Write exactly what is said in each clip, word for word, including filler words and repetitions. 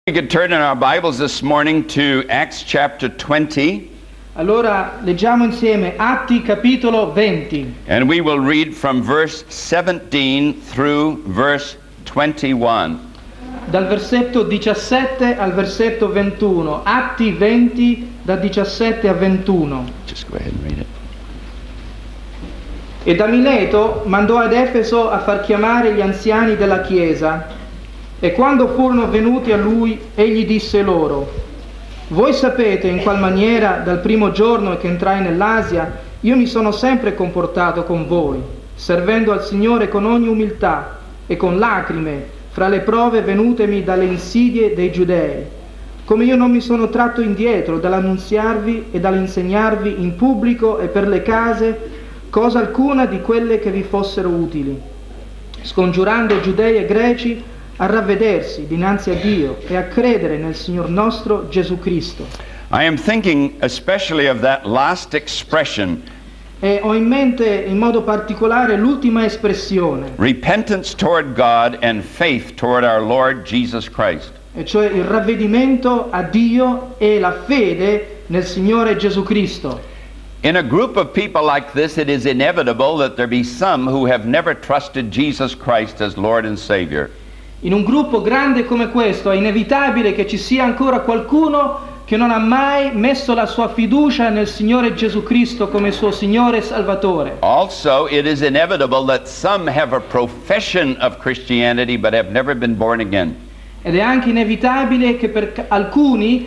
We could turn in our Bibles this morning to Acts chapter twenty. Allora leggiamo insieme Atti capitolo venti. And we will read from verse seventeen through verse twenty-one. Dal versetto diciassette al versetto ventuno. Atti venti da diciassette a ventuno. Just go ahead and read it. E da Mileto mandò ad Efeso a far chiamare gli anziani della chiesa. E quando furono venuti a lui, egli disse loro: voi sapete in qual maniera dal primo giorno che entrai nell'Asia io mi sono sempre comportato con voi, servendo al Signore con ogni umiltà e con lacrime fra le prove venutemi dalle insidie dei giudei, come io non mi sono tratto indietro dall'annunziarvi e dall'insegnarvi in pubblico e per le case cosa alcuna di quelle che vi fossero utili, scongiurando giudei e greci a ravvedersi dinanzi a Dio e a credere nel Signor nostro Gesù Cristo. I am thinking especially of that last expression, E ho in mente in modo particolare l'ultima espressione, repentance toward God and faith toward our Lord Jesus Christ. e cioè il ravvedimento a Dio e la fede nel Signore Gesù Cristo. In a group of people like this, it is inevitable that there be some who have never trusted Jesus Christ as Lord and Savior. In un gruppo grande come questo è inevitabile che ci sia ancora qualcuno che non ha mai messo la sua fiducia nel Signore Gesù Cristo come suo Signore e Salvatore. Also, it is inevitable that some have a profession of Christianity but have never been born again. Ed è anche inevitabile che per alcuni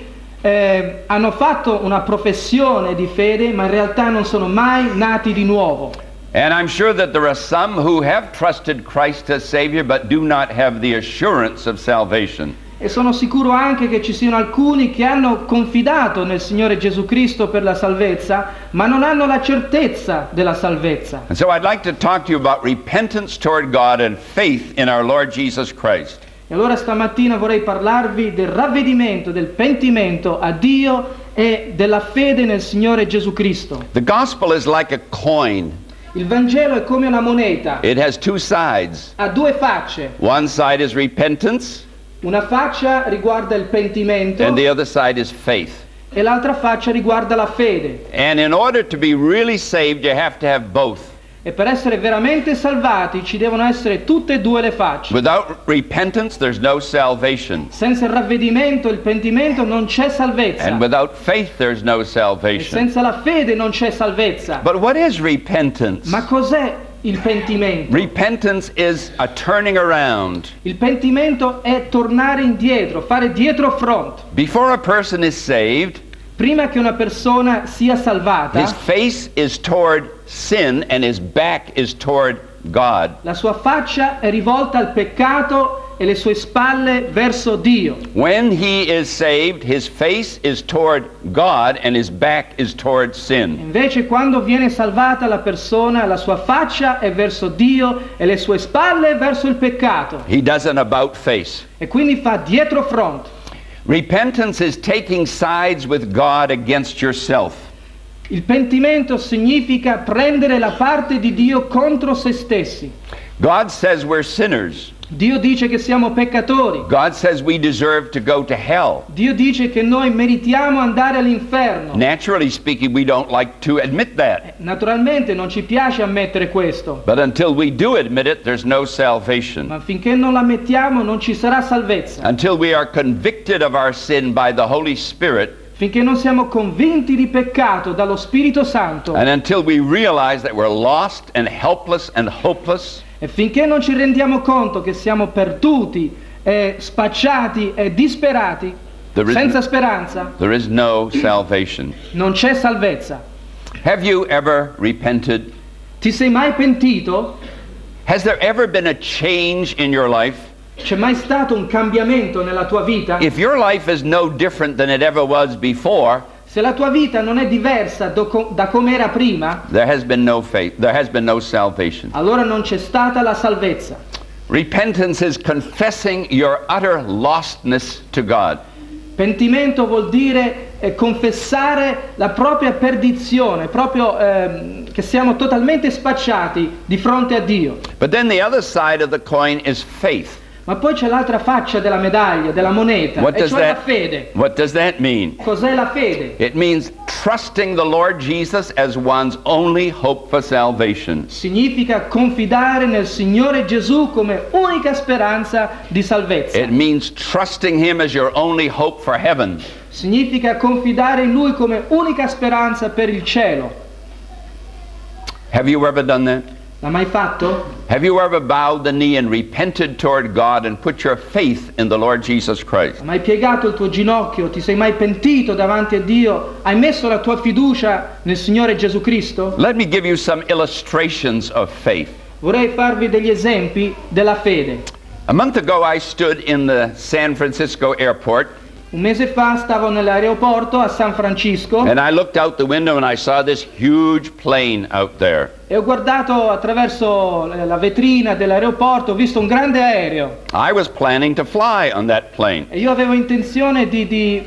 eh, hanno fatto una professione di fede ma in realtà non sono mai nati di nuovo. And I'm sure that there are some who have trusted Christ as Savior but do not have the assurance of salvation. E sono sicuro anche che ci siano alcuni che hanno confidato nel Signore Gesù Cristo per la salvezza, ma non hanno la certezza della salvezza. And so I'd like to talk to you about repentance toward God and faith in our Lord Jesus Christ. E allora stamattina vorrei parlarvi del ravvedimento, del pentimento a Dio e della fede nel Signore Gesù Cristo. The gospel is like a coin. Il Vangelo è come una moneta, It has two sides. ha due facce. One side is repentance Una faccia riguarda il pentimento and the other side is faith. e l'altra faccia riguarda la fede. And in order to be really saved, you have to have both. E per essere veramente salvati ci devono essere tutte e due le facce. Without repentance, there's no salvation. Senza il ravvedimento, il pentimento, non c'è salvezza. And without faith, there's no E salvation. senza la fede non c'è salvezza. But what is repentance? Ma cos'è il pentimento? Repentance is a turning around. Il pentimento è tornare indietro, fare dietro front. Before a person is saved, Prima che una persona sia salvata, his face is toward sin and his back is toward God. la sua faccia è rivolta al peccato e le sue spalle verso Dio. When he is saved, his face is toward God and his back is toward sin. Invece quando viene salvata la persona, la sua faccia è verso Dio e le sue spalle verso il peccato. He does an about face. E quindi fa dietro front. Repentance is taking sides with God against yourself. Il pentimento significa prendere la parte di Dio contro se stessi. God says we're sinners. Dio dice che siamo peccatori. God says we deserve to go to hell. Dio dice che noi meritiamo andare all'inferno. Naturally speaking, we don't like to admit that. Naturalmente non ci piace ammettere questo, But until we do admit it, there's no salvation. ma finché non l'ammettiamo non ci sarà salvezza. Until we are convicted of our sin by the Holy Spirit, Finché non siamo convinti di peccato dallo Spirito Santo and until we realize that we're lost and helpless and hopeless, e finché non ci rendiamo conto che siamo perduti, e spacciati e disperati, there is, senza no, speranza, there is no salvation. non c'è salvezza. Have you ever repented? Ti sei mai pentito? Has there ever been a change in your life? C'è mai stato un cambiamento nella tua vita? If your life is no different than it ever was before, Se la tua vita non è diversa do- da come era prima, there has been no faith, there has been no salvation. allora non c'è stata la salvezza. Repentance is confessing your utter lostness to God. Pentimento vuol dire eh, confessare la propria perdizione, proprio ehm, che siamo totalmente spacciati di fronte a Dio. But then the other side of the coin is faith. Ma poi c'è l'altra faccia della medaglia, della moneta, What e does cioè la that, fede. what does that mean? Cos'è la fede? It means trusting the Lord Jesus as one's only hope for salvation. Significa confidare nel Signore Gesù come unica speranza di salvezza. It means trusting Him as your only hope for heaven. Significa confidare in Lui come unica speranza per il cielo. Have you ever done that? L'ha mai fatto? Have you ever bowed the knee and repented toward God and put your faith in the Lord Jesus Christ? Hai mai piegato il tuo ginocchio? Ti sei mai pentito davanti a Dio? Hai messo la tua fiducia nel Signore Gesù Cristo? Let me give you some illustrations of faith. Vorrei farvi degli esempi della fede. A month ago I stood in the San Francisco airport Un mese fa stavo nell'aeroporto a San Francisco and I looked out the window and I saw this huge plane out there. e ho guardato attraverso la vetrina dell'aeroporto, ho visto un grande aereo I was planning to fly on that plane. e io avevo intenzione di, di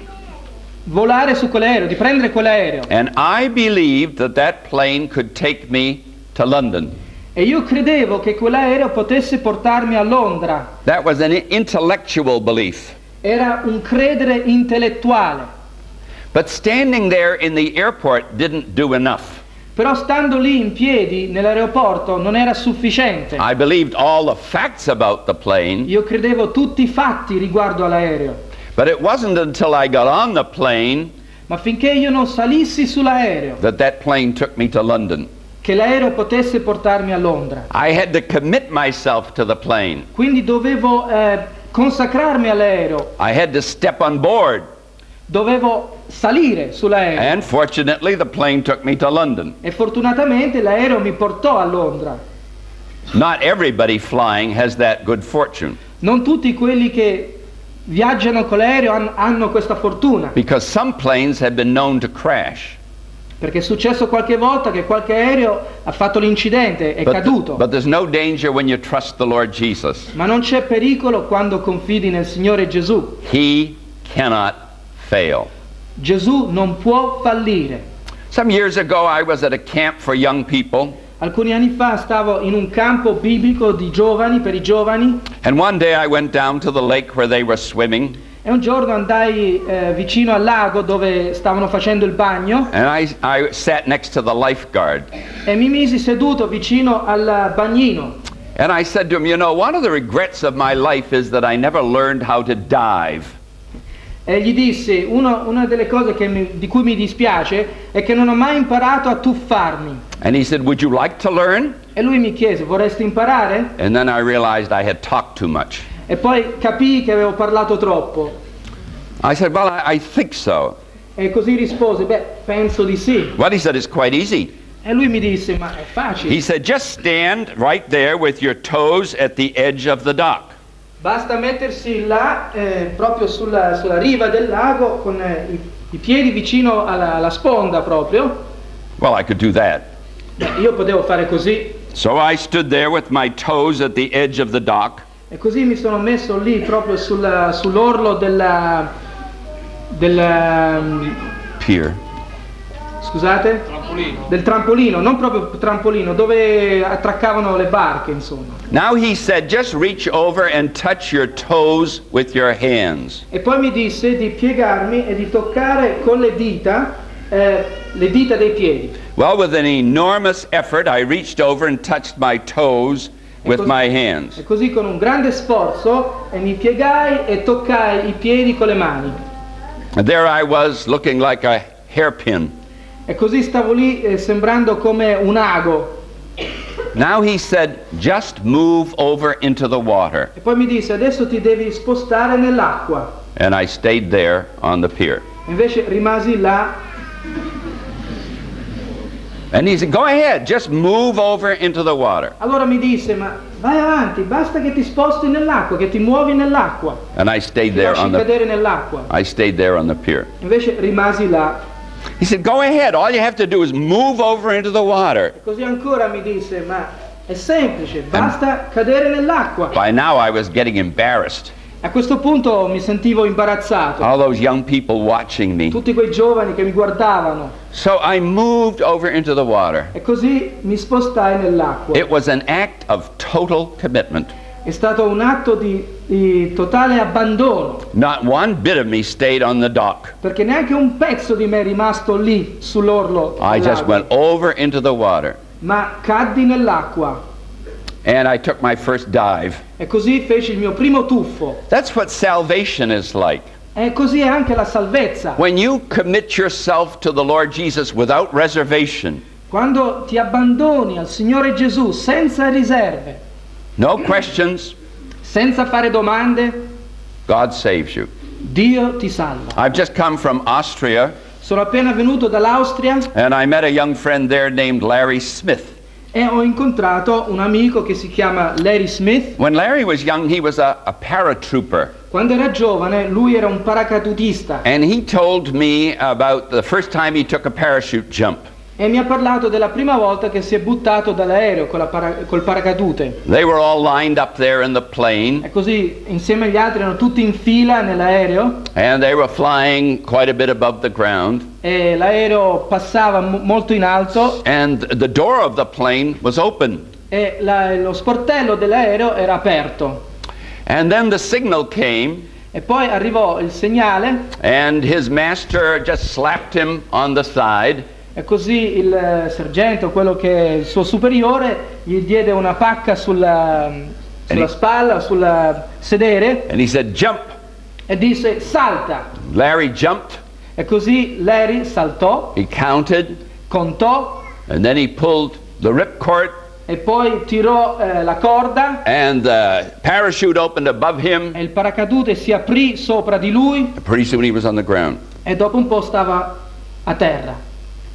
volare su quell'aereo, di prendere quell'aereo. And I believed that that plane could take me to London. E io credevo che quell'aereo potesse portarmi a Londra. That was an intellectual belief. Era un credere intellettuale. But standing there in the airport didn't do enough. Però stando lì in piedi nell'aeroporto non era sufficiente. I believed all the facts about the plane, Io credevo tutti i fatti riguardo all'aereo. but it wasn't until I got on the plane Ma finché io non salissi sull'aereo, that that plane took me to London. che l'aereo potesse portarmi a Londra. I had to commit myself to the plane. Quindi dovevo eh, consacrarmi all'aereo, I had to step on board. dovevo salire sull'aereo. And fortunately, the plane took me to London. E fortunatamente l'aereo mi portò a Londra. Not everybody flying has that good fortune, Non tutti quelli che viaggiano con l'aereo han- hanno questa fortuna, because some planes have been known to crash. perché è successo qualche volta che qualche aereo ha fatto l'incidente, è But, caduto. but there's no danger when you trust the Lord Jesus. Ma non c'è pericolo quando confidi nel Signore Gesù. He cannot fail. Gesù non può fallire. Some years ago, I was at a camp for young people, Alcuni anni fa stavo in un campo biblico di giovani, per i giovani, and one day I went down to the lake where they were swimming, e un giorno andai eh, vicino al lago dove stavano facendo il bagno and I, I sat next to the lifeguard. e mi misi seduto vicino al bagnino. And I said to him, you know, one of the regrets of my life is that I never learned how to dive. E gli dissi, uno- una delle cose che mi- di cui mi dispiace è che non ho mai imparato a tuffarmi. And he said, would you like to learn? E lui mi chiese, vorresti imparare? And then I realized I had talked too much. E poi capii che avevo parlato troppo. I said, well, I, I think so. E così rispose, beh, penso di sì. Well, he said, it's quite easy. E lui mi disse, ma è facile. He said, just stand right there with your toes at the edge of the dock. Basta mettersi là, eh, proprio sulla, sulla riva del lago, con eh, i, i piedi vicino alla, alla sponda proprio. Well, I could do that. Beh, io potevo fare così. So I stood there with my toes at the edge of the dock. E così mi sono messo lì proprio sulla- sull'orlo della, della, Pier. scusate? Del trampolino, non proprio trampolino, dove attraccavano le barche, insomma. Now he said, just reach over and touch your toes with your hands. E poi mi disse di piegarmi e di toccare con le dita, eh, le dita dei piedi. Well, with an enormous effort, I reached over and touched my toes with così- my hands. E così con un grande sforzo e mi piegai e toccai i piedi con le mani. And there I was, looking like a hairpin. E così stavo lì eh, sembrando come un ago. Now he said, just move over into the water. E poi mi disse, adesso ti devi spostare nell'acqua. And I stayed there on the pier. Invece rimasi là. And he said, go ahead, just move over into the water. Allora mi disse, ma vai avanti, basta che ti sposti nell'acqua, che ti muovi nell'acqua. And I stayed Ti there lasci on the cadere nell'acqua. I stayed there on the pier. Invece rimasi là. He said, go ahead, all you have to do is move over into the water. E così ancora mi disse, ma è semplice, basta cadere nell'acqua. By now I was getting embarrassed. A questo punto mi sentivo imbarazzato. All those young people watching me. Tutti quei giovani che mi guardavano. So I moved over into the water. E così mi spostai nell'acqua. It was an act of total commitment. È stato un atto di, di totale abbandono, Not one bit of me stayed on the dock. perché neanche un pezzo di me è rimasto lì sull'orlo I del just lago, went over into the water. ma caddi nell'acqua And I took my first dive. e così feci il mio primo tuffo. That's what salvation is like. E così è anche la salvezza. When you commit yourself to the Lord Jesus without reservation, Quando ti abbandoni al Signore Gesù senza riserve, no questions, senza fare domande, God saves you. Dio ti salva. I've just come from Austria, Sono appena venuto dall'Austria and I met a young friend there named Larry Smith. e ho incontrato un amico che si chiama Larry Smith. When Larry was young, he was a, a paratrooper. Quando era giovane lui era un paracadutista And he told me about the first time he took a parachute jump. e mi ha parlato della prima volta che si è buttato dall'aereo con la para- col paracadute. They were all lined up there in the plane, E così insieme agli altri erano tutti in fila nell'aereo and they were flying quite a bit above the ground. e l'aereo passava mo- molto in alto And the door of the plane was open. e la- lo sportello dell'aereo era aperto. And then the signal came, E poi arrivò il segnale and his master just slapped him on the side. e così il eh, sergente, o quello che è il suo superiore, gli diede una pacca sulla, sulla E- spalla, sul sedere And he said, "Jump." e disse salta. Larry jumped, E così Larry saltò, he counted, contò and then he pulled the ripcord, e poi tirò eh, la corda and the parachute opened above him. e il paracadute si aprì sopra di lui Pretty soon he was on the ground. e dopo un po' stava a terra.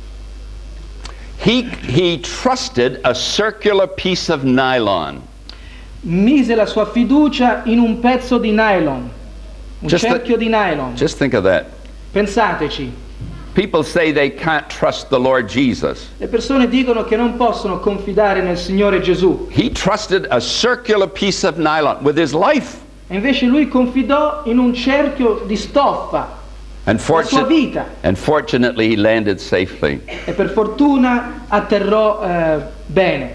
He, he trusted a circular piece of nylon. Mise la sua fiducia in un pezzo di nylon, un Just the- cerchio di nylon. Just think of that. Pensateci, People say they can't trust the Lord Jesus. le persone dicono che non possono confidare nel Signore Gesù, He trusted a circular piece of nylon with his life. e invece lui confidò in un cerchio di stoffa And, la sua fortun- vita, and fortunately, he landed safely. e per fortuna atterrò eh, bene.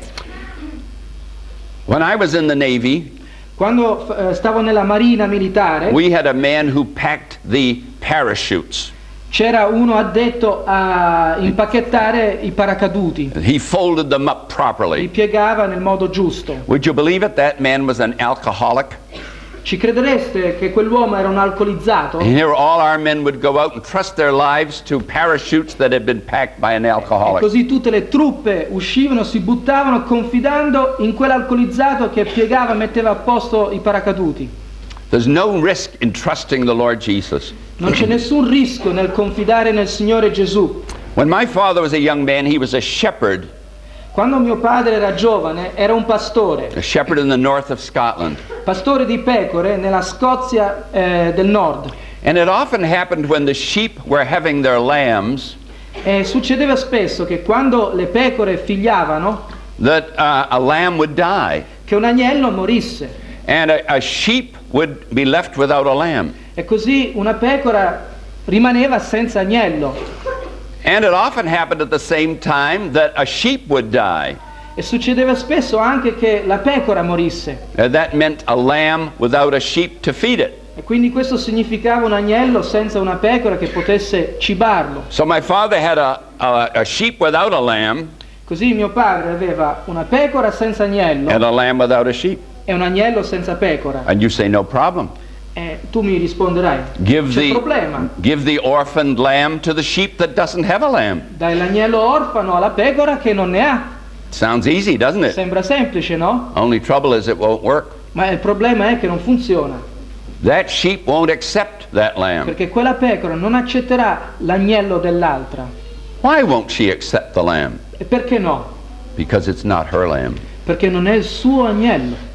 When I was in the Navy, Quando eh, stavo nella marina militare we had a man who packed the parachutes. c'era uno addetto a impacchettare i paracaduti, He folded them up li properly. piegava nel modo giusto. Would you believe it? That man was an alcoholic. Ci credereste che quell'uomo era un alcolizzato? And here all our men would go out and trust their lives to parachutes that had been packed by an E alcoholic. così tutte le truppe uscivano, si buttavano confidando in quell'alcolizzato che piegava, metteva a posto i paracaduti. There's no risk in trusting the Lord Jesus. Non c'è nessun rischio nel confidare nel Signore Gesù. When my father was a young man, he was a shepherd, Quando mio padre era giovane era un pastore, a shepherd in the north of Scotland. pastore di pecore nella Scozia eh, del nord. And it often happened when the sheep were having their lambs E succedeva spesso che quando le pecore figliavano that uh, a lamb would die che un agnello morisse, and a, a sheep would be left without a lamb. e così una pecora rimaneva senza agnello. And it often happened at the same time that a sheep would die. E succedeva spesso anche che la pecora morisse, Uh, that meant a lamb without a sheep to feed it. e quindi questo significava un agnello senza una pecora che potesse cibarlo. So my father had a, a, a sheep without a lamb Così mio padre aveva una pecora senza agnello and a lamb without a sheep. e un agnello senza pecora. And you say, no problem. E tu mi risponderai, Give c'è the, problema, give the orphaned lamb to the sheep that doesn't have a lamb. dai l'agnello orfano alla pecora che non ne ha. Sounds easy, doesn't it? Sembra semplice, no? Only trouble is it won't work. Ma il problema è che non funziona, That sheep won't accept that lamb. perché quella pecora non accetterà l'agnello dell'altra. Why won't she accept the lamb? E perché no? Because it's not her lamb. Perché non è il suo agnello.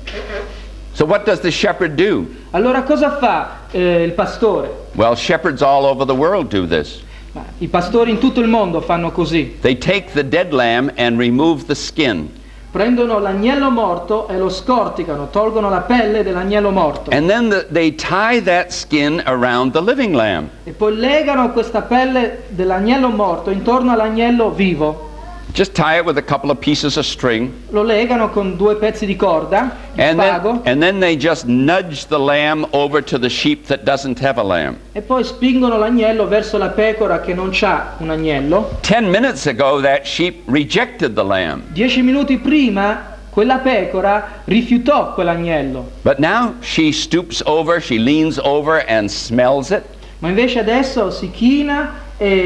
So what does the shepherd do? Allora cosa fa eh, il pastore? Well, shepherds all over the world do this. Ma i pastori in tutto il mondo fanno così. They take the dead lamb and remove the skin. Prendono l'agnello morto e lo scorticano, tolgono la pelle dell'agnello morto. And then the, they tie that skin around the living lamb. E poi legano questa pelle dell'agnello morto intorno all'agnello vivo. Just tie it with a couple of pieces of string. Lo legano con due pezzi di corda, di And spago, then, and then they just nudge the lamb over to the sheep that doesn't have a lamb. e poi spingono l'agnello verso la pecora che non c'ha un agnello. Ten minutes ago, that sheep rejected the lamb. Dieci minuti prima quella pecora rifiutò quell'agnello, But now she stoops over, she leans over and smells it, ma invece adesso si china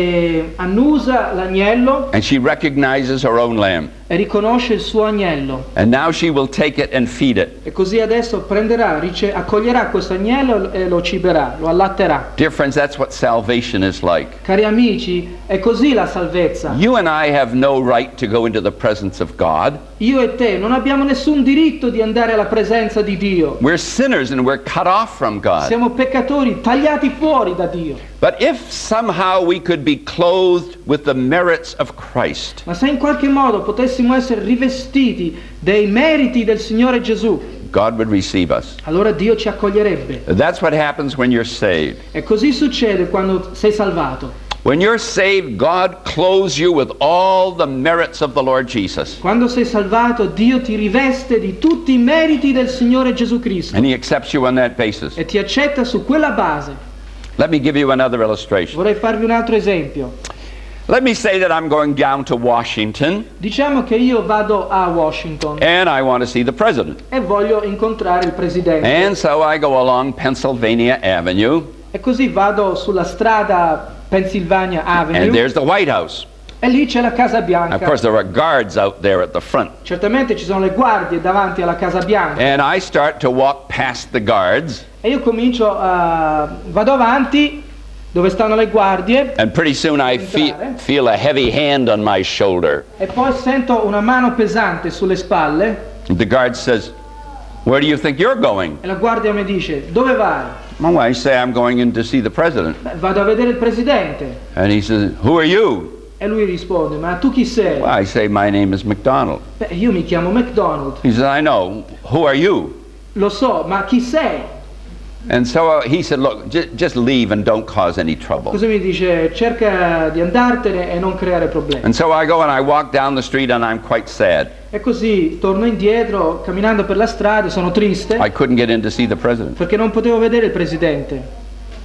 e annusa l'agnello and she recognizes her own lamb. e riconosce il suo agnello. And now she will take it and feed it. E così adesso prenderà, rice- accoglierà questo agnello e lo ciberà, lo allatterà. Dear friends, that's what salvation is like. Cari amici, è così la salvezza. You and I have no right to go into the presence of God. Io e te non abbiamo nessun diritto di andare alla presenza di Dio. We're sinners and we're cut off from God. Siamo peccatori tagliati fuori da Dio. But if somehow we could be clothed with the merits of Christ, Ma se in qualche modo potessimo essere rivestiti dei meriti del Signore Gesù, God would receive us. allora Dio ci accoglierebbe. That's what happens when you're saved. E così succede quando sei salvato. When you're saved, God clothes you with all the merits of the Lord Jesus. Quando sei salvato, Dio ti riveste di tutti i meriti del Signore Gesù Cristo And He accepts you on that basis. e ti accetta su quella base. Let me give you another illustration. Vorrei farvi un altro esempio. Let me say that I'm going down to Washington Diciamo che io vado a Washington and I want to see the President. e voglio incontrare il Presidente. And so I go along Pennsylvania Avenue, E così vado sulla strada Pennsylvania and Avenue there's the White House. e lì c'è la Casa Of Bianca. course, there are guards out there at the front. Certamente ci sono le guardie davanti alla Casa Bianca. And I start to walk past the guards, E io comincio a... vado avanti dove stanno le guardie and pretty soon I fe- feel a heavy hand on my shoulder. e poi sento una mano pesante sulle spalle The guard says, "Where do you think you're going?" e la guardia mi dice: dove vai? Well, I say, "I'm going in to see the President." Beh, vado a vedere il Presidente. And he says, "Who are you?" E lui risponde: ma tu chi sei? Well, I say, "My name is McDonald." Beh, io mi chiamo McDonald. He says, "I know. Who are you?" Lo so, ma chi sei? And so uh, he said, "Look, j- just leave and don't cause any trouble." Così mi dice: cerca di andartene e non creare problemi. And so I go and I walk down the street and I'm quite sad. E così torno indietro, camminando per la strada, sono triste I couldn't get in to see the President. perché non potevo vedere il Presidente.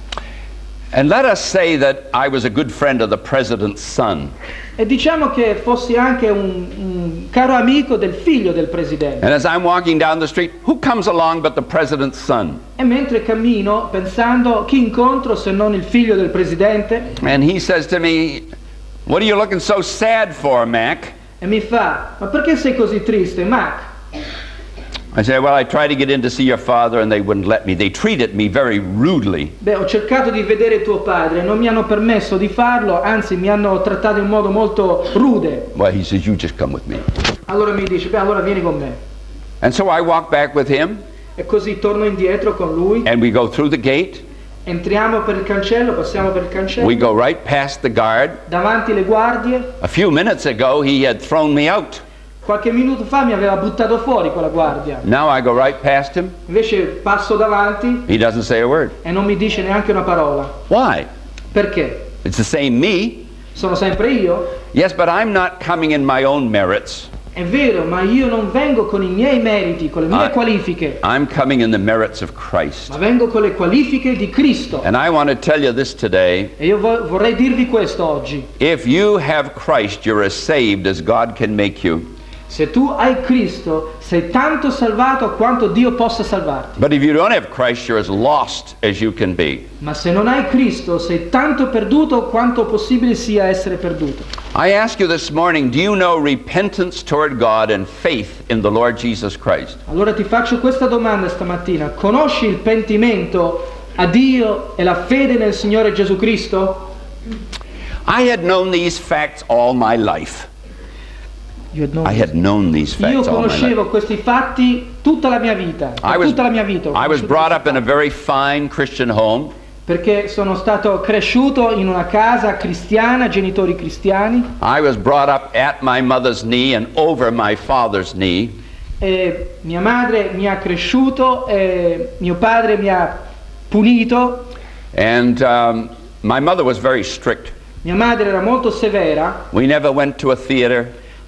And let us say that I was a good friend of the President's son. E diciamo che fossi anche un, un caro amico del figlio del Presidente. And as I'm walking down the street, who comes along but the President's son? E mentre cammino, pensando, chi incontro se non il figlio del Presidente? And he says to me, "What are you looking so sad for, Mac?" E mi fa: ma perché sei così triste, Mac? I say, "Well, I tried to get in to see your father and they wouldn't let me. They treated me very rudely." Beh, ho cercato di vedere tuo padre, non mi hanno permesso di farlo, anzi mi hanno trattato in modo molto rude. Well, he says, "You just come with me." Allora mi dice: beh, allora vieni con me. And so I walk back with him E così torno indietro con lui, and we go through the gate. entriamo per il cancello, passiamo per il cancello, We go right past the guard. davanti le guardie. A few minutes ago, he had thrown me out. Qualche minuto fa mi aveva buttato fuori quella guardia. Now I go right past him. Invece passo davanti He doesn't say a word. e non mi dice neanche una parola. Why? Perché? It's the same me. Sono sempre io? Yes, but I'm not coming in my own merits. È vero, ma io non vengo con i miei meriti, con le mie Ah. qualifiche, I'm coming in the merits of Christ. ma vengo con le qualifiche di Cristo. And I want to tell you this today. E io vo- vorrei dirvi questo oggi. If you have Christ, you're as saved as God can make you. Se tu hai Cristo, sei tanto salvato quanto Dio possa salvarti. But if you don't have Christ, you're as lost as you can be. Ma se non hai Cristo, sei tanto perduto quanto possibile sia essere perduto. I ask you this morning, do you know repentance toward God and faith in the Lord Jesus Christ? Allora ti faccio questa domanda stamattina. Conosci il pentimento a Dio e la fede nel Signore Gesù Cristo? I had known these facts all my life. Io non- I had known these Io facts all my life. conoscevo questi fatti tutta la mia vita, per I was, tutta la mia vita. ho I was conosciuto brought questi up in a very fine Christian home. perché sono stato cresciuto in una casa cristiana, genitori cristiani, I was brought up at my mother's knee and over my father's knee. e mia madre mi ha cresciuto e mio padre mi ha punito. And um, my mother was very strict. Mia madre era molto severa, We never went to a theater.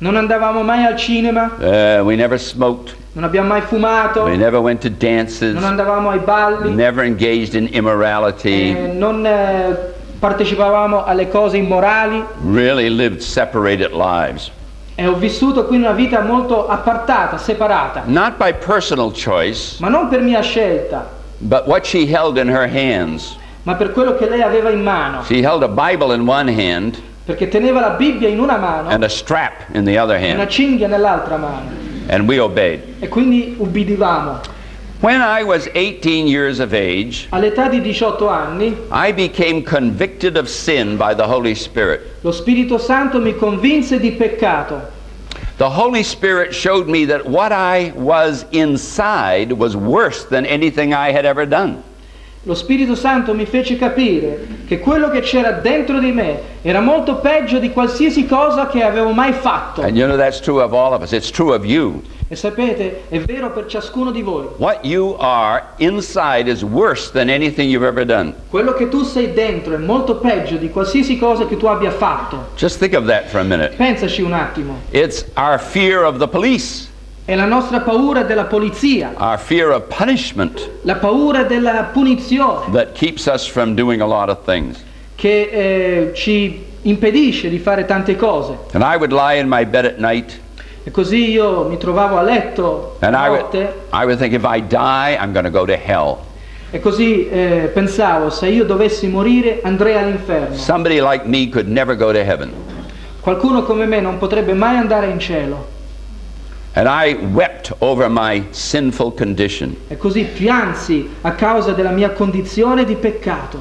Non andavamo mai al cinema. Uh, we never smoked. Non abbiamo mai fumato. We never went to dances. Non andavamo ai balli. Never engaged in immorality. Eh, non eh, partecipavamo alle cose immorali. Really lived separated lives. E ho vissuto quindi una vita molto appartata, separata. Not by personal choice, Ma non per mia scelta, but what she held in her hands. ma per quello che lei aveva in mano. She held a Bible in one hand Perché teneva la Bibbia in una mano and a strap in the other e una hand, cinghia nell'altra mano. and we obeyed. E quindi ubbidivamo. When I was eighteen years of age, All'età di diciotto anni, I became convicted of sin by the Holy Spirit. lo Spirito Santo mi convinse di peccato. The Holy Spirit showed me that what I was inside was worse than anything I had ever done. Lo Spirito Santo mi fece capire che quello che c'era dentro di me era molto peggio di qualsiasi cosa che avevo mai fatto. And you know that's true of all of us. It's true of you. E sapete, è vero per ciascuno di voi. What you are inside is worse than anything you've ever done. Quello che tu sei dentro è molto peggio di qualsiasi cosa che tu abbia fatto. Just think of that for a minute. Pensaci un attimo. It's our fear of the police, È la nostra paura della polizia, our fear of punishment la paura della punizione that keeps us from doing a lot of things. che eh, ci impedisce di fare tante cose. And I would lie in my bed at night E così io mi trovavo a letto and la I would, notte I would think if I die, I'm going to go to hell. e così eh, pensavo, se io dovessi morire andrei all'inferno. Somebody like me could never go to heaven. Qualcuno come me non potrebbe mai andare in cielo. And I wept over my sinful condition. E così piansi a causa della mia condizione di peccato.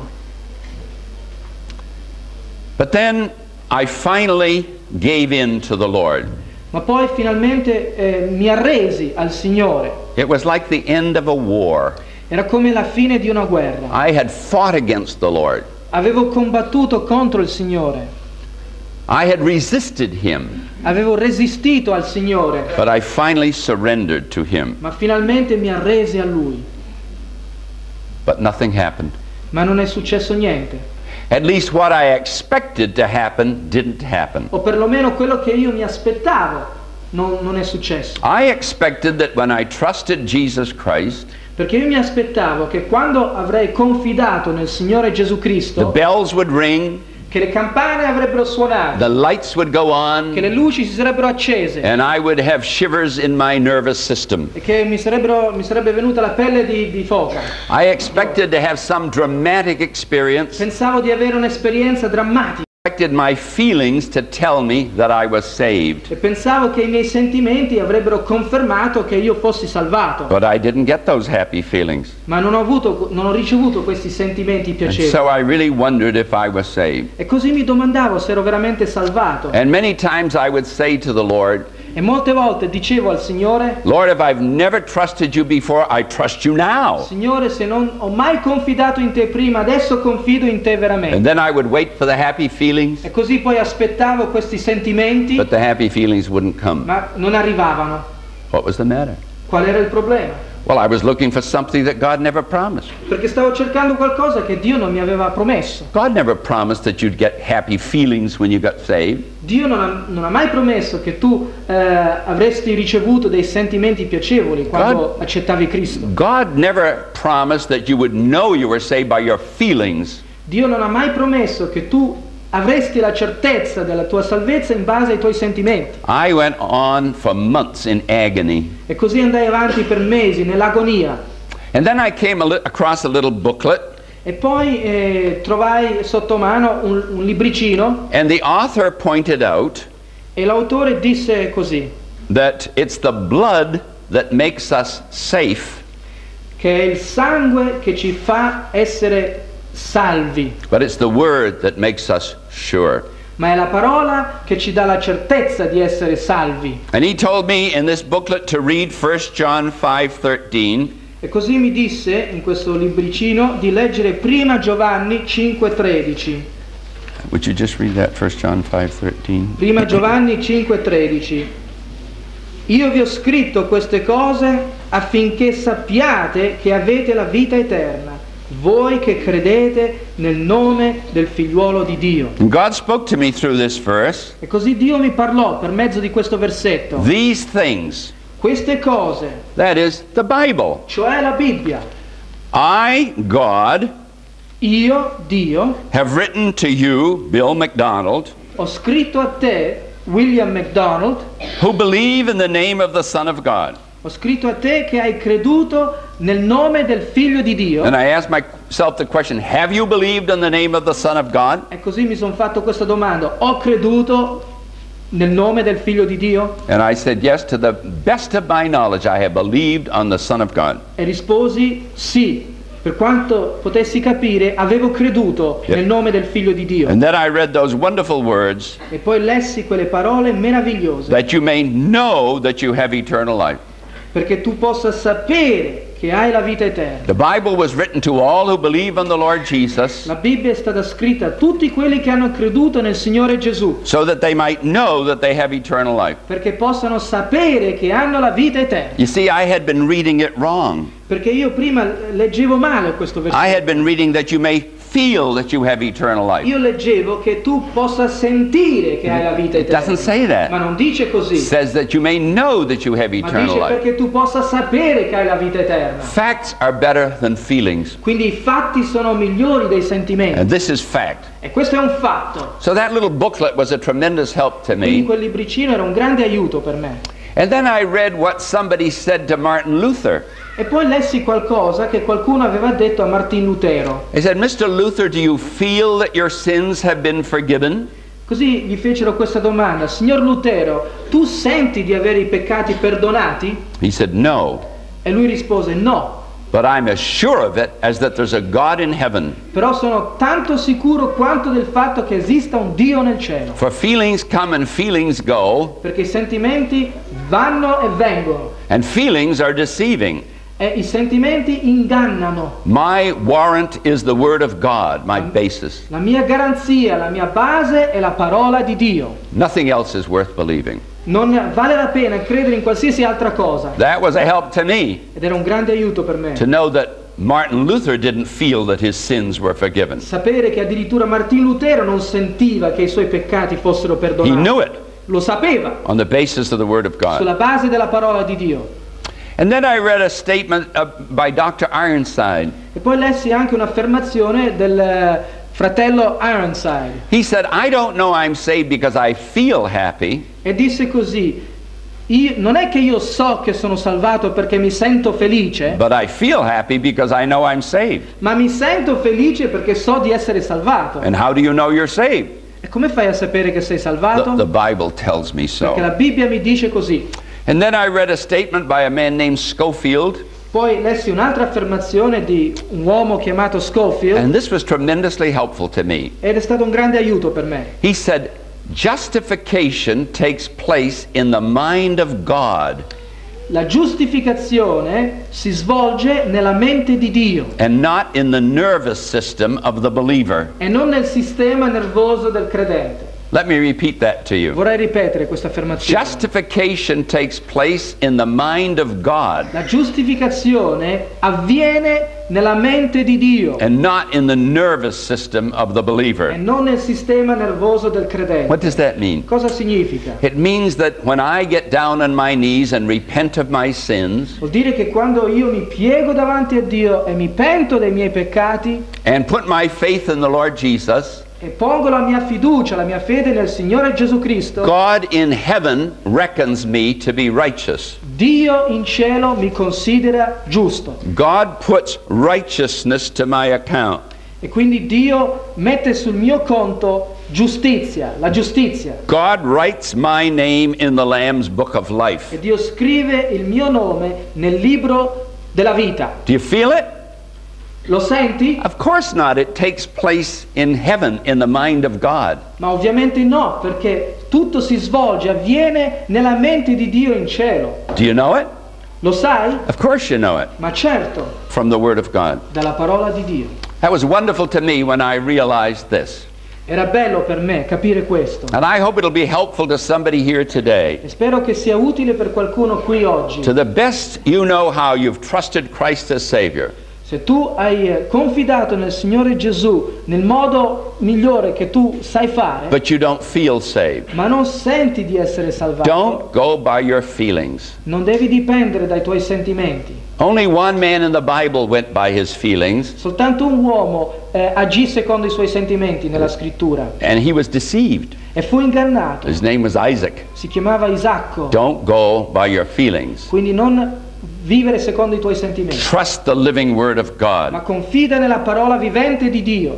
But then I finally gave in to the Lord. Ma poi finalmente eh, mi arresi al Signore. It was like the end of a war. Era come la fine di una guerra. I had fought against the Lord. Avevo combattuto contro il Signore. I had resisted Him, Avevo resistito al Signore. but I finally surrendered to Him. Ma finalmente mi arresi a Lui. But nothing happened. Ma non è successo niente. At least what I expected to happen didn't happen. O perlomeno quello che io mi aspettavo non, non è successo. I expected that when I trusted Jesus Christ, Perché io mi aspettavo che quando avrei confidato nel Signore Gesù the Cristo, bells would ring, che le campane avrebbero suonato, the lights would go che le on, luci si sarebbero accese and I would have shivers in my nervous system. e che mi, sarebbero, mi sarebbe venuta la pelle di, di foca. I expected to have some dramatic experience. Pensavo di avere un'esperienza drammatica I expected my feelings to tell me that I was saved. e pensavo che i miei sentimenti avrebbero confermato che io fossi salvato. But I didn't get those happy feelings. Ma non ho, avuto, non ho ricevuto questi sentimenti And piacevoli. so I really wondered if I was saved. E così mi domandavo se ero veramente salvato. And many times I would say to the Lord, E molte volte dicevo al Signore: Lord, if I've never trusted you before, I trust you now. Signore, se non ho mai confidato in te prima, adesso confido in te And veramente. then I would wait for the happy feelings, E così poi aspettavo questi sentimenti, but the happy feelings wouldn't come. ma non arrivavano. What was the matter? Qual era il problema? Well, I was looking for something that God never promised. Perché stavo cercando qualcosa che Dio non mi aveva promesso. God never promised that you'd get happy feelings when you got saved. Dio non ha, non ha mai promesso che tu eh, avresti ricevuto dei sentimenti piacevoli quando God- accettavi Cristo. God never promised that you would know you were saved by your feelings. Dio non ha mai promesso che tu avresti la certezza della tua salvezza in base ai tuoi sentimenti. I went on for months in agony. E così andai avanti per mesi nell'agonia. And then I came a li- across a little booklet, E poi eh, trovai sotto mano un, un libricino and the author pointed out e l'autore disse così, that it's the blood that makes us safe, che è il sangue che ci fa essere salvi, but it's the word that makes us sure. ma è la parola che ci dà la certezza di essere salvi. And he told me in this booklet to read First John five thirteen, E così mi disse in questo libricino di leggere prima Giovanni cinque tredici. would you just read that, First John five thirteen? Prima Giovanni cinque tredici. Io vi ho scritto queste cose affinché sappiate che avete la vita eterna voi che credete nel nome del figliuolo di Dio. And God spoke to me through this verse. E così Dio mi parlò per mezzo di questo versetto. These things, Queste cose, that is the Bible. cioè la Bibbia, I, God, io, Dio, have written to you, Bill McDonald, ho scritto a te, William McDonald, who believe in the name of the Son of God. ho scritto a te che hai creduto nel nome del Figlio di Dio. And I asked myself the question, have you believed in the name of the Son of God? E così mi sono fatto questa domanda: ho creduto nel nome del Figlio di Dio? And I said, yes, to the best of my knowledge, I have believed on the Son of God. E risposi sì. Per quanto potessi capire, avevo creduto Yeah. nel nome del Figlio di Dio. And then I read those wonderful words, E poi lessi quelle parole meravigliose, that you may know that you have eternal life. perché tu possa sapere che hai la vita eterna. The Bible was written to all who believe on the Lord Jesus, La Bibbia è stata scritta a tutti quelli che hanno creduto nel Signore Gesù, so that they might know that they have eternal life. perché possano sapere che hanno la vita eterna. You see, I had been reading it wrong. Perché io prima leggevo male questo I versetto. had been reading that you may feel that you have eternal life. Io leggevo che tu possa sentire che hai la vita It doesn't eterna. say that. Ma non dice It così. says that you may know that you have Ma eternal dice life. perché tu possa sapere che hai la vita eterna. Facts are better than feelings. Quindi i fatti sono migliori dei sentimenti. And this is fact. E questo è un fatto. So that little booklet was a tremendous help to Quindi me. quel libricino era un grande aiuto per me. And then I read what somebody said to Martin Luther. E poi lessi qualcosa che qualcuno aveva detto a Martin Lutero. He said, Mister Luther, do you feel that your sins have been forgiven? Così gli fecero questa domanda: Signor Lutero, tu senti di avere i peccati perdonati? He said, no, E lui rispose: no. but I'm as sure of it as that there's a God in heaven. Però sono tanto sicuro quanto del fatto che esista un Dio nel cielo. For feelings come and feelings go, Perché i sentimenti vanno e vengono. and feelings are deceiving. E i sentimenti ingannano. My warrant is the word of God, my basis. La mia garanzia, la mia base è la parola di Dio. Nothing else is worth believing. Non vale la pena credere in qualsiasi altra cosa. That was a help to me, Ed era un grande aiuto per me. to know that Martin Luther didn't feel that his sins were forgiven. Sapere che addirittura Martin Lutero non sentiva che i suoi peccati fossero He perdonati. knew it Lo sapeva, on the basis of the word of God. sulla base della parola di Dio. And then I read a statement uh, by Doctor Ironside. E poi lessi anche un'affermazione del eh, fratello Ironside. He said, I don't know I'm saved because I feel happy. E disse così: io, non è che io so che sono salvato perché mi sento felice, But I feel happy because I know I'm saved. ma mi sento felice perché so di essere salvato. And how do you know you're saved? E come fai a sapere che sei salvato? The, the Bible tells me Perché la so. Bibbia mi dice così. And then I read a statement by a man named Schofield. Poi lessi un'altra affermazione di un uomo chiamato Scofield, And this was tremendously helpful to me. ed è stato un grande aiuto per me. He said, justification takes place in the mind of God La giustificazione si svolge nella mente di Dio and not in the nervous system of the believer. e non nel sistema nervoso del credente. Let me repeat that to you. Vorrei ripetere questa affermazione. Justification takes place in the mind of God La giustificazione avviene nella mente di Dio and not in the nervous system of the e believer. non nel sistema nervoso del credente. What does that mean? Cosa significa? It means that when I get down on my knees and repent of my sins Vuol dire che quando io mi piego davanti a Dio e mi pento dei miei peccati and put my faith in the Lord Jesus, e pongo la mia fiducia, la mia fede nel Signore Gesù Cristo, God in heaven reckons me to be righteous. Dio in cielo mi considera giusto. God puts righteousness to my account. E quindi Dio mette sul mio conto giustizia, la giustizia. God writes my name in the Lamb's book of life. E Dio scrive il mio nome nel libro della vita. Do you feel it? Lo senti? Of course not. It takes place in heaven, in the mind of God. Ma ovviamente no, perché tutto si svolge, avviene nella mente di Dio in cielo. Do you know it? Lo sai? Of course you know it, Ma certo, from the Word of God. dalla parola di Dio. That was wonderful to me when I realized this. Era bello per me capire questo. And I hope it'll be helpful to somebody here today. E spero che sia utile per qualcuno qui oggi. To the best you know how you've trusted Christ as Savior. Se tu hai confidato nel Signore Gesù nel modo migliore che tu sai fare, but you don't feel saved, ma non senti di essere salvato, don't go by your feelings. non devi dipendere dai tuoi sentimenti. Only one man in the Bible went by his feelings, Soltanto un uomo eh, agì secondo i suoi sentimenti nella scrittura and he was deceived. e fu ingannato. His name was Isaac. Si chiamava Isacco. Don't go by your feelings. Quindi non vivere secondo i tuoi sentimenti, Trust the living word of ma God. confida nella parola vivente di Dio.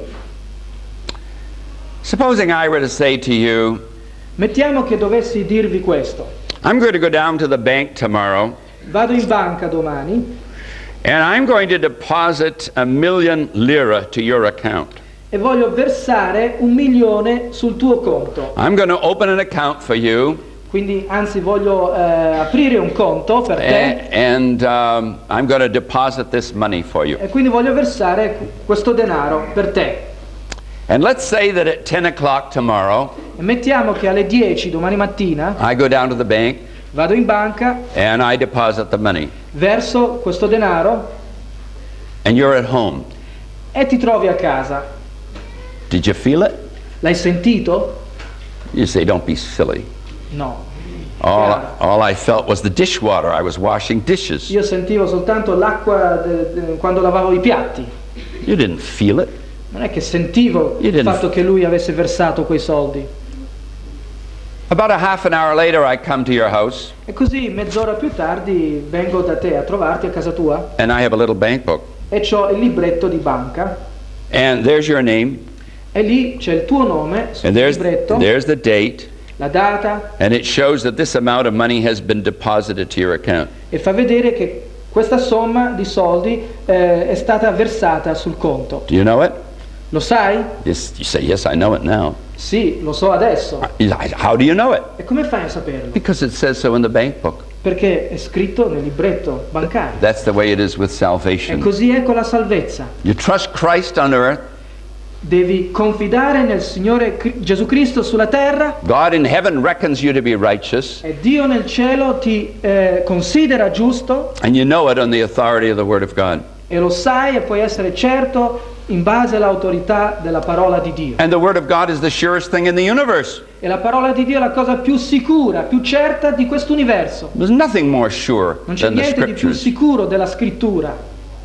Supposing I were to say to you, Mettiamo che dovessi dirvi questo: I'm going to go down to the bank tomorrow, vado in banca domani and I'm going to deposit a million lira to your account. e voglio versare un milione sul tuo conto. I'm going to open an account for you, Quindi anzi voglio eh, aprire un conto per te and, and um, I'm going to deposit this money for you. e quindi voglio versare questo denaro per te. And let's say that at ten o'clock tomorrow, E mettiamo che alle dieci domani mattina I go down to the bank vado in banca, and I deposit the money, verso questo denaro and you're at home. e ti trovi a casa. Did you feel it? L'hai sentito? You say, don't be silly. No. All, Chiaro. all I felt was the dishwater. I was washing dishes. Io sentivo soltanto l'acqua de- de- quando lavavo i piatti. You didn't feel it. Non è che sentivo You il didn't- fatto che lui avesse versato quei soldi. About a half an hour later, I come to your house, E così mezz'ora più tardi vengo da te a trovarti a casa tua and I have a little bank book. e c'ho il libretto di banca And there's your name, e lì c'è il tuo nome sul and there's, libretto, there's the date, la data, and it shows that this amount of money has been deposited to your account. e fa vedere che questa somma di soldi eh, è stata versata sul conto. Do you know it? Lo sai? Yes, you say, yes, I know it now. Sì, lo so adesso. How do you know it? E come fai a saperlo? Because it says so in the bank book. Perché è scritto nel libretto bancario. That's the way it is with E salvation. così è con la salvezza. You trust Christ on earth. Devi confidare nel Signore Cri- Gesù Cristo sulla terra God in heaven reckons you to be righteous, e Dio nel cielo ti eh, considera giusto and you know it on the authority of the Word of God. e lo sai e puoi essere certo in base all'autorità della parola di Dio. And the Word of God is the surest thing in the universe. E la parola di Dio è la cosa più sicura, più certa di questo universo. There's nothing more sure Non c'è than the niente di più Scriptures. sicuro della scrittura.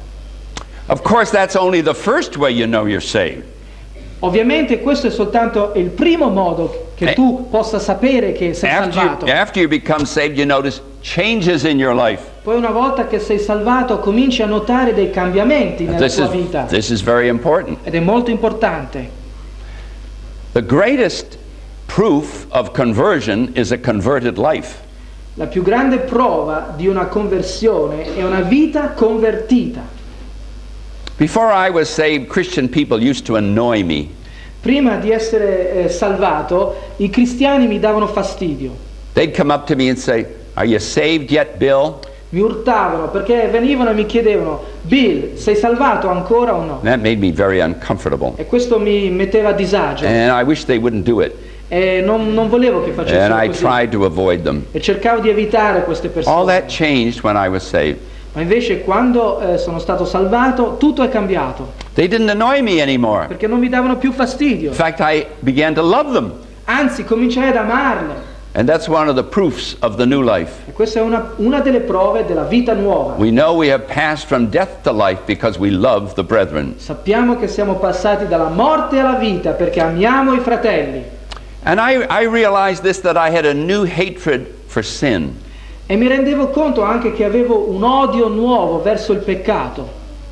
Of course, that's only the first way you know you're saved. Ovviamente questo è soltanto il primo modo che Eh. tu possa sapere che sei After salvato. you, after you become saved, you notice changes in your life. Poi una volta che sei salvato cominci a notare dei cambiamenti nella This tua is, vita. this is very important. Ed è molto importante. The greatest proof of conversion is a converted life. La più grande prova di una conversione è una vita convertita. Before I was saved, Christian people used to annoy me. Prima di essere eh, salvato, i cristiani mi davano fastidio. They'd come up to me and say, "Are you saved yet, Bill?" Mi urtavano perché venivano e mi chiedevano: Bill, sei salvato ancora o no? That made me very uncomfortable. E questo mi metteva a disagio. And I wish they wouldn't do it. E non, non volevo che And facessero I così. tried to avoid them. E cercavo di evitare queste persone. All that changed when I was saved. Ma invece quando eh, sono stato salvato tutto è cambiato, They didn't annoy me anymore. perché non mi davano più fastidio. In fact, I began to love them. Anzi, cominciai ad amarle. And that's one of the proofs of the new life. E questa è una, una delle prove della vita nuova. We know we have passed from death to life because we love the brethren. Sappiamo che siamo passati dalla morte alla vita perché amiamo i fratelli. And I, I realized this, that I had a new hatred for sin. E mi rendevo conto anche che avevo un odio nuovo verso il peccato.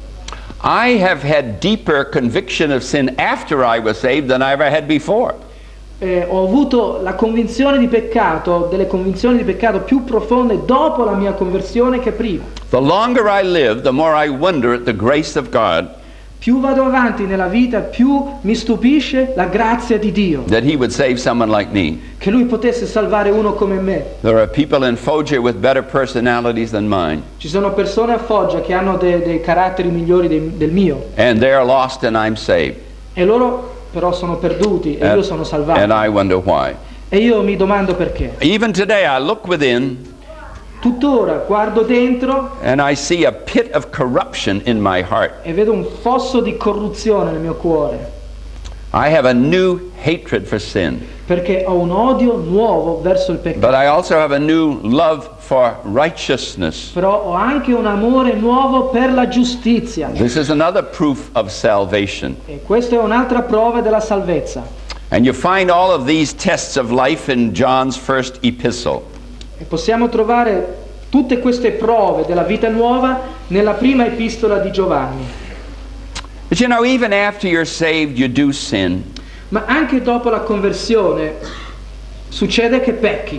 I have had deeper conviction of sin after I was saved than I ever had before. Eh, ho avuto la convinzione di peccato, delle convinzioni di peccato più profonde dopo la mia conversione che prima. The longer I live, the more I wonder at the grace of God Più vado avanti nella vita, più mi stupisce la grazia di Dio, that He would save someone like me. che Lui potesse salvare uno come me. There are people in Foggia with better personalities than mine, Ci sono persone a Foggia che hanno de- dei caratteri migliori dei- del mio, and they are lost and I'm saved. e loro però sono perduti e And, io sono and salvato. I wonder why. E io mi domando perché. Even today I look within Tuttora guardo dentro and I see a pit of corruption in my heart. e vedo un fosso di corruzione nel mio cuore, I have a new hatred for sin, perché ho un odio nuovo verso il peccato. but I also have a new love for righteousness. Però ho anche un amore nuovo per la giustizia. This is another proof of salvation. E questa è un'altra prova della salvezza. And you find all of these tests of life in John's first epistle. E possiamo trovare tutte queste prove della vita nuova nella prima epistola di Giovanni. But you know, even after you're saved, you do sin. Ma anche dopo la conversione succede che pecchi.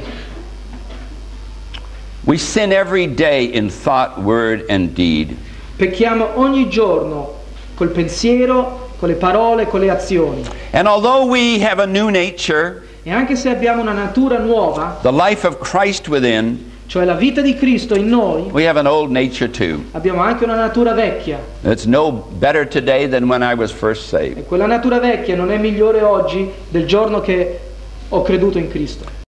We sin every day in thought, word, and deed. Pecchiamo ogni giorno col pensiero, con le parole, con le azioni. And although we have a new nature, E anche se abbiamo una natura nuova, the life of Christ within, cioè la vita di Cristo in noi, we have an old nature too. abbiamo anche una natura vecchia. It's no better today than when I was first saved. E quella natura vecchia non è migliore oggi del giorno che ho creduto in Cristo.